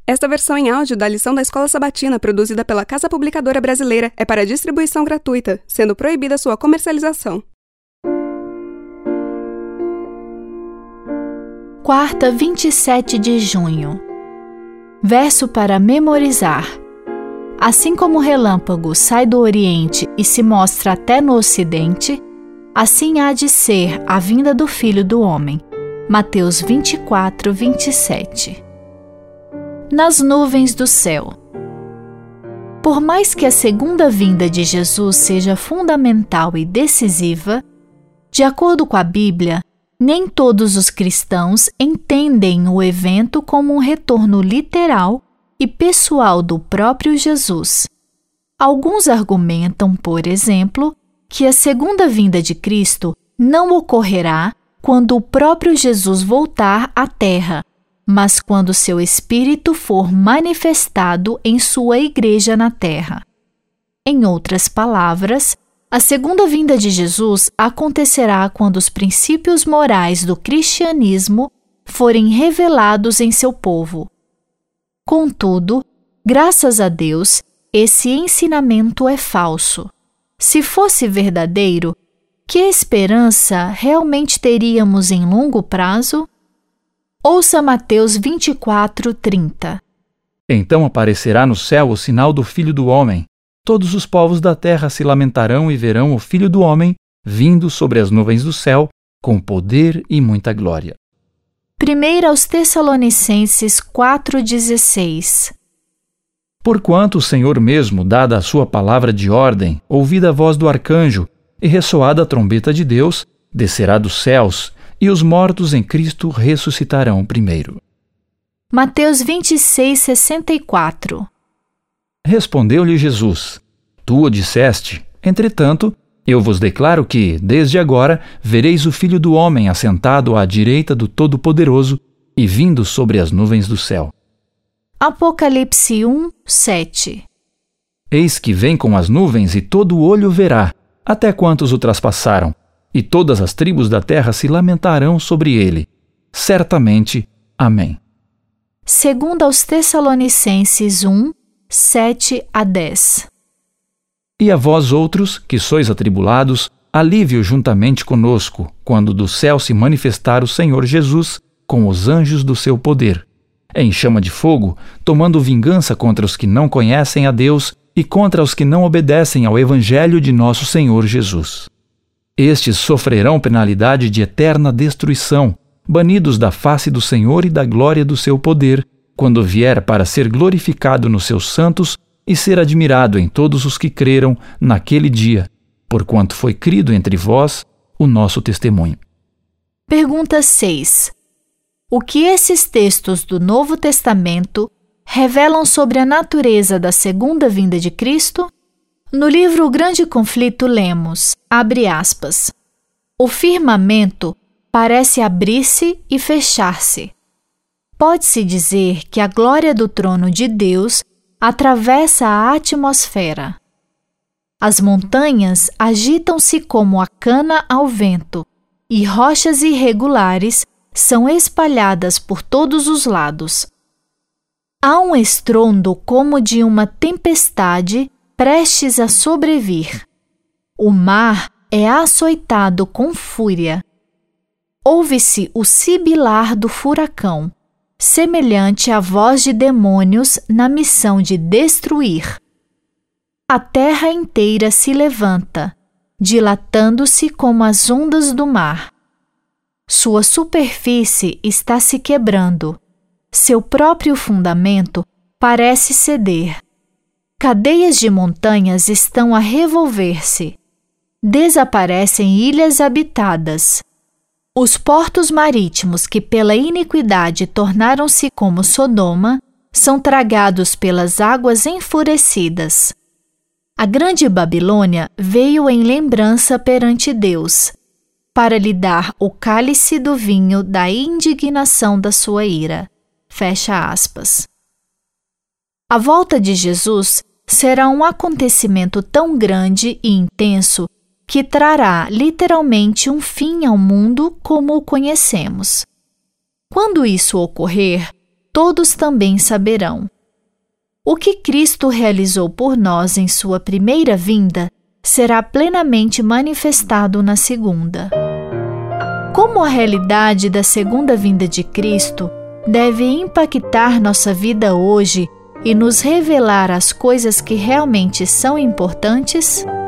Esta versão em áudio da lição da Escola Sabatina, produzida pela Casa Publicadora Brasileira, é para distribuição gratuita, sendo proibida sua comercialização. Quarta, 27 de junho. Verso para memorizar. Assim como o relâmpago sai do Oriente e se mostra até no Ocidente, assim há de ser a vinda do Filho do Homem. Mateus 24, 27. Nas nuvens do céu. Por mais que a segunda vinda de Jesus seja fundamental e decisiva, de acordo com a Bíblia, nem todos os cristãos entendem o evento como um retorno literal e pessoal do próprio Jesus. Alguns argumentam, por exemplo, que a segunda vinda de Cristo não ocorrerá quando o próprio Jesus voltar à Terra, mas quando seu Espírito for manifestado em sua Igreja na Terra. Em outras palavras, a segunda vinda de Jesus acontecerá quando os princípios morais do cristianismo forem revelados em seu povo. Contudo, graças a Deus, esse ensinamento é falso. Se fosse verdadeiro, que esperança realmente teríamos em longo prazo? Ouça Mateus 24, 30. Então aparecerá no céu o sinal do Filho do Homem. Todos os povos da terra se lamentarão e verão o Filho do Homem vindo sobre as nuvens do céu, com poder e muita glória. 1 aos Tessalonicenses 4,16. Porquanto o Senhor mesmo, dada a sua palavra de ordem, ouvida a voz do arcanjo e ressoada a trombeta de Deus, descerá dos céus, e os mortos em Cristo ressuscitarão primeiro. Mateus 26, 64. Respondeu-lhe Jesus: Tu o disseste, entretanto, eu vos declaro que, desde agora, vereis o Filho do Homem assentado à direita do Todo-Poderoso e vindo sobre as nuvens do céu. Apocalipse 1, 7. Eis que vem com as nuvens e todo olho verá, até quantos o traspassaram, e todas as tribos da terra se lamentarão sobre ele. Certamente. Amém. 2 aos Tessalonicenses 1, 7 a 10. E a vós outros, que sois atribulados, alívio juntamente conosco, quando do céu se manifestar o Senhor Jesus com os anjos do seu poder, em chama de fogo, tomando vingança contra os que não conhecem a Deus e contra os que não obedecem ao Evangelho de nosso Senhor Jesus. Estes sofrerão penalidade de eterna destruição, banidos da face do Senhor e da glória do seu poder, quando vier para ser glorificado nos seus santos e ser admirado em todos os que creram naquele dia, porquanto foi crido entre vós o nosso testemunho. Pergunta 6. O que esses textos do Novo Testamento revelam sobre a natureza da segunda vinda de Cristo? No livro O Grande Conflito lemos, abre aspas, o firmamento parece abrir-se e fechar-se. Pode-se dizer que a glória do trono de Deus atravessa a atmosfera. As montanhas agitam-se como a cana ao vento, e rochas irregulares são espalhadas por todos os lados. Há um estrondo como de uma tempestade prestes a sobrevir. O mar é açoitado com fúria. Ouve-se o sibilar do furacão, semelhante à voz de demônios na missão de destruir. A terra inteira se levanta, dilatando-se como as ondas do mar. Sua superfície está se quebrando. Seu próprio fundamento parece ceder. Cadeias de montanhas estão a revolver-se. Desaparecem ilhas habitadas. Os portos marítimos que pela iniquidade tornaram-se como Sodoma são tragados pelas águas enfurecidas. A grande Babilônia veio em lembrança perante Deus, para lhe dar o cálice do vinho da indignação da sua ira. Fecha aspas. A volta de Jesus será um acontecimento tão grande e intenso que trará literalmente um fim ao mundo como o conhecemos. Quando isso ocorrer, todos também saberão. O que Cristo realizou por nós em sua primeira vinda será plenamente manifestado na segunda. Como a realidade da segunda vinda de Cristo deve impactar nossa vida hoje e nos revelar as coisas que realmente são importantes?